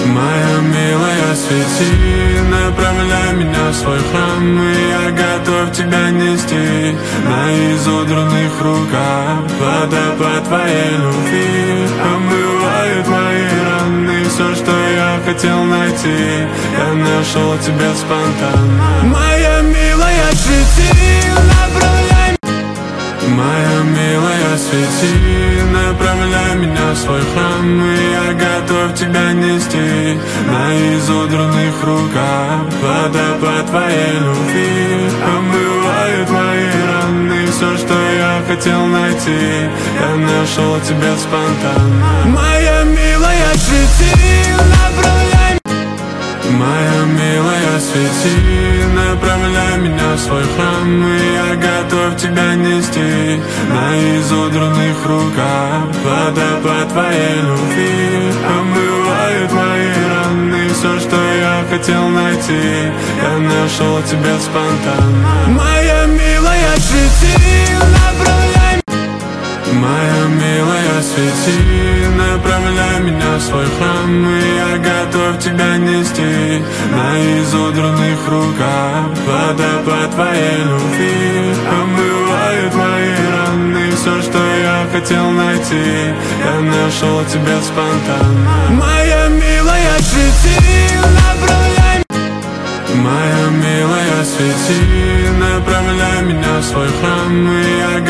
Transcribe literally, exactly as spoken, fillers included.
Моя милая, свети, направляй меня в свой храм, и я готов тебя нести на изодранных руках. Водопад твоей любви омывает мои раны. Все, что я хотел найти, я нашел тебя спонтанно. Моя милая, свети, направляй. Моя милая, свети, направляй меня в свой храм, и я готов тебя нести на изодранных руках. Водопад твоей любви омывает мои раны. Все, что я хотел найти, я нашел тебя спонтанно. Моя милая, свети, направляй. Моя милая, свети, направляй меня в свой храм, и я готов тебя нести на изодранных руках. Водопад твоей любви омывает мои раны. Все, что я хотел найти, я нашел тебя спонтанно. Моя милая, свети, направляй. Моя милая, свети, направляй меня в свой храм, и я готов тебя нести на изодранных руках. Водопад твоей любви омывает мои раны. Все, что я хотел найти, я нашел тебя спонтанно. Моя милая, свети, направляй. Моя милая, свети, направляй меня в свой храм, и я